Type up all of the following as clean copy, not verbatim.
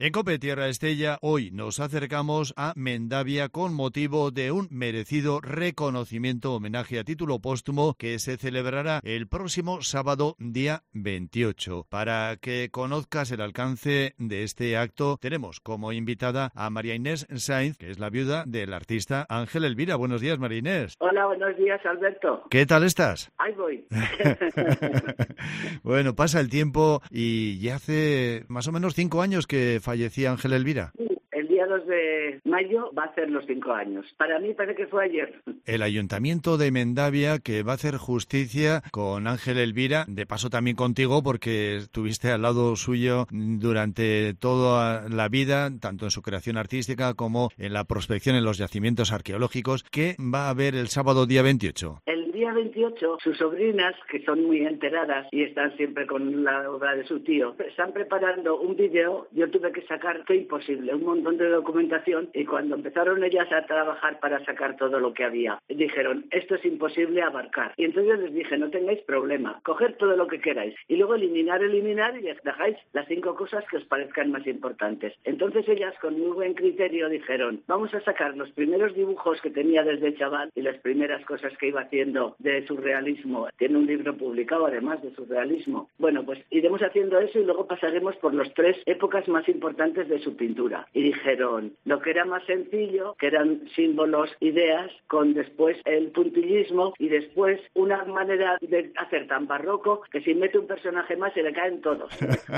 En COPE Tierra Estella, hoy nos acercamos a Mendavia con motivo de un merecido reconocimiento, homenaje a título póstumo que se celebrará el próximo sábado, día 28. Para que conozcas el alcance de este acto, tenemos como invitada a María Inés Sainz, que es la viuda del artista Ángel Elvira. Buenos días, María Inés. Hola, buenos días, Alberto. ¿Qué tal estás? Ahí voy. Bueno, pasa el tiempo y ya hace más o menos 5 años que fallecía Ángel Elvira. El día 2 de mayo va a ser los 5 años. Para mí parece que fue ayer. El Ayuntamiento de Mendavia, que va a hacer justicia con Ángel Elvira, de paso también contigo, porque estuviste al lado suyo durante toda la vida, tanto en su creación artística como en la prospección en los yacimientos arqueológicos, que va a haber el sábado día 28. El día 28, sus sobrinas, que son muy enteradas y están siempre con la obra de su tío, están preparando un vídeo. Yo tuve que sacar, fue imposible, un montón de documentación, y cuando empezaron ellas a trabajar para sacar todo lo que había, dijeron, esto es imposible abarcar. Y entonces les dije, no tengáis problema, coger todo lo que queráis y luego eliminar y dejáis las 5 cosas que os parezcan más importantes. Entonces ellas, con muy buen criterio, dijeron, vamos a sacar los primeros dibujos que tenía desde chaval y las primeras cosas que iba haciendo de surrealismo. Tiene un libro publicado además de surrealismo. Bueno, pues iremos haciendo eso y luego pasaremos por las 3 épocas más importantes de su pintura. Y dijeron, lo que era más sencillo, que eran símbolos, ideas, con después el puntillismo y después una manera de hacer tan barroco que si mete un personaje más se le caen todos.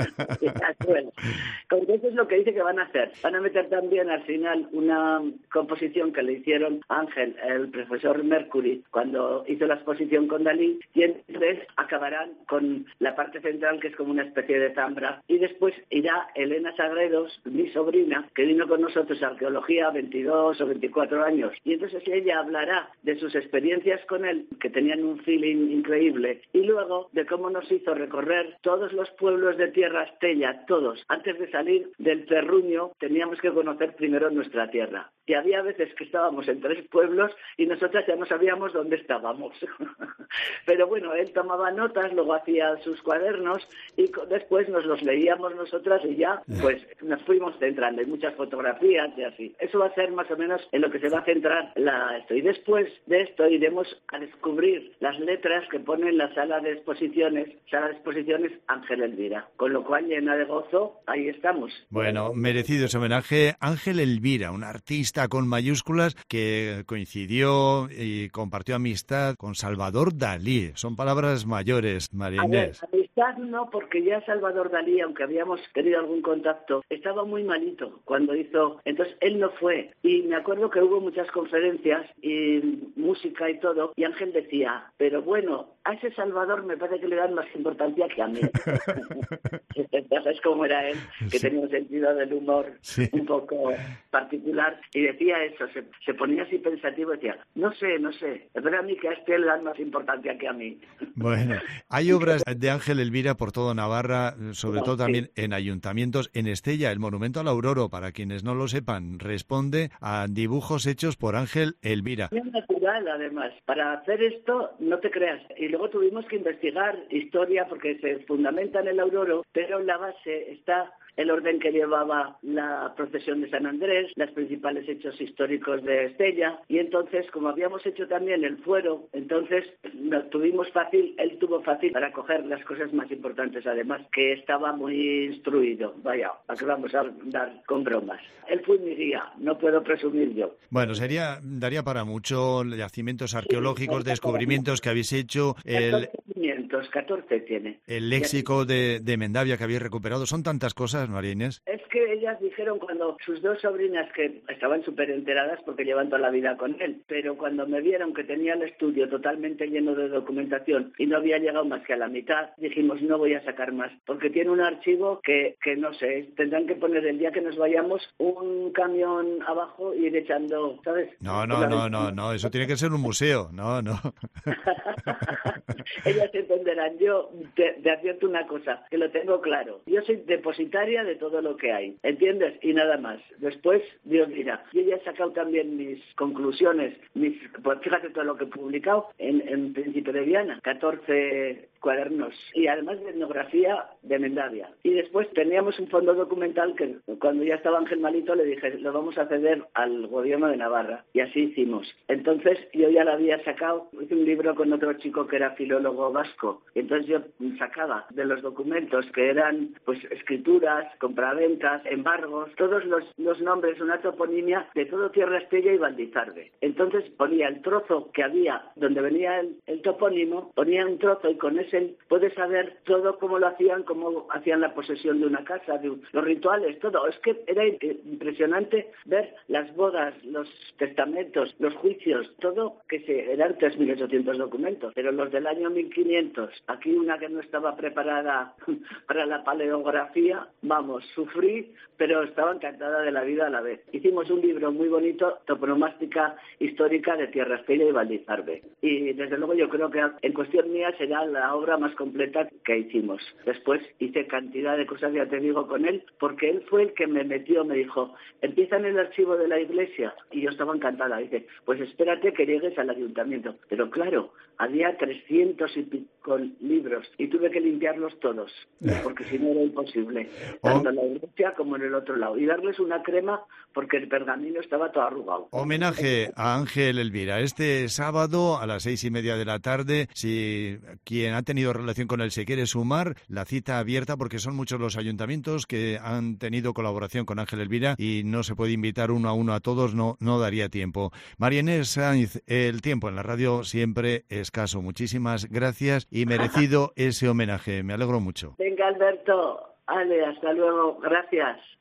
Entonces es lo que dice que van a hacer. Van a meter también al final una composición que le hicieron a Ángel, el profesor Mercury, cuando hizo la exposición con Dalí, y entonces acabarán con la parte central, que es como una especie de zambra, y después irá Elena Sagredos, mi sobrina, que vino con nosotros a arqueología 22 o 24 años, y entonces ella hablará de sus experiencias con él, que tenían un feeling increíble, y luego de cómo nos hizo recorrer todos los pueblos de Tierra Estella, todos. Antes de salir del terruño teníamos que conocer primero nuestra tierra, y había veces que estábamos en 3 pueblos y nosotras ya no sabíamos dónde estábamos. Pero bueno, él tomaba notas, luego hacía sus cuadernos y después nos los leíamos nosotras y ya pues nos fuimos centrando. Hay muchas fotografías y así. Eso va a ser más o menos en lo que se va a centrar esto. Y después de esto iremos a descubrir las letras que pone en la sala de exposiciones Ángel Elvira. Con lo cual, llena de gozo, ahí estamos. Bueno, merecido ese homenaje. Ángel Elvira, un artista con mayúsculas que coincidió y compartió amistad con Salvador Dalí. Son palabras mayores, María Inés. A ver, amistad no, porque ya Salvador Dalí, aunque habíamos tenido algún contacto, estaba muy malito cuando hizo. Entonces él no fue. Y me acuerdo que hubo muchas conferencias y música y todo, y Ángel decía, pero bueno, a ese Salvador me parece que le dan más importancia que a mí. ¿Sabes cómo era él? Que tenía un sentido del humor un poco particular, y decía eso, se ponía así pensativo y decía, no sé, pero a mí que a este le dan más importancia que a mí. Bueno, hay obras de Ángel Elvira por todo Navarra, sobre todo también en ayuntamientos. En Estella, el Monumento al Auroro, para quienes no lo sepan, responde a dibujos hechos por Ángel Elvira. Es natural, además. Para hacer esto, no te creas. Y luego tuvimos que investigar historia porque se fundamenta en el Auroro, pero en la base está el orden que llevaba la procesión de San Andrés, los principales hechos históricos de Estella, y entonces, como habíamos hecho también el fuero, entonces él tuvo fácil para coger las cosas más importantes, además, que estaba muy instruido. Vaya, ¿a qué vamos a dar con bromas? Él fue mi guía, no puedo presumir yo. Bueno, daría para mucho, yacimientos arqueológicos, descubrimientos que habéis hecho, 14 tiene. El léxico de Mendavia que habéis recuperado, son tantas cosas, María Inés. Es que ellas dijeron, cuando sus 2 sobrinas, que estaban súper enteradas porque llevan toda la vida con él, pero cuando me vieron que tenía el estudio totalmente lleno de documentación y no había llegado más que a la mitad, dijimos, no voy a sacar más, porque tiene un archivo que no sé, tendrán que poner el día que nos vayamos un camión abajo y ir echando, ¿sabes? No, eso tiene que ser un museo, no. Ellas entenderán. Yo te advierto una cosa, que lo tengo claro. Yo soy depositaria de todo lo que hay, ¿entiendes? Y nada más. Después, Dios dirá. Yo ya he sacado también mis conclusiones, pues fíjate todo lo que he publicado en Príncipe de Viana, 14 cuadernos y además de etnografía de Mendavia. Y después teníamos un fondo documental que cuando ya estaba Ángel malito le dije, lo vamos a ceder al gobierno de Navarra. Y así hicimos. Entonces yo ya lo había sacado, hice un libro con otro chico que era filólogo vasco. Y entonces yo sacaba de los documentos que eran pues escrituras, compraventas, embargos, todos los nombres, una toponimia de todo Tierra Estella y Valdizarbe. Entonces ponía el trozo que había donde venía el topónimo, ponía un trozo y con ese puedes saber todo cómo lo hacían, cómo hacían la posesión de una casa, los rituales, todo. Es que era impresionante ver las bodas, los testamentos, los juicios, todo, eran 3.800 documentos, pero los del año 1500, aquí una que no estaba preparada para la paleografía, vamos, sufrí, pero estaba encantada de la vida a la vez. Hicimos un libro muy bonito, toponomástica histórica de Tierra Estella y Valdizarbe. Y desde luego yo creo que en cuestión mía será la obra más completa que hicimos. Después hice cantidad de cosas, ya te digo, con él, porque él fue el que me dijo, empieza en el archivo de la iglesia. Y yo estaba encantada. Dice, pues espérate que llegues al ayuntamiento. Pero claro, había 300 y pico libros y tuve que limpiarlos todos, porque si no era imposible, tanto en la iglesia como en el otro lado. Y darles una crema porque el pergamino estaba todo arrugado. Homenaje a Ángel Elvira. Este sábado a las 6:30 de la tarde, si quien ha tenido relación con él se quiere sumar, la cita abierta porque son muchos los ayuntamientos que han tenido colaboración con Ángel Elvira y no se puede invitar uno a uno a todos, no daría tiempo. María Inés Sainz, el tiempo en la radio siempre escaso. Muchísimas gracias y merecido ese homenaje. Me alegro mucho. Venga, Alberto. Ale, hasta luego. Gracias.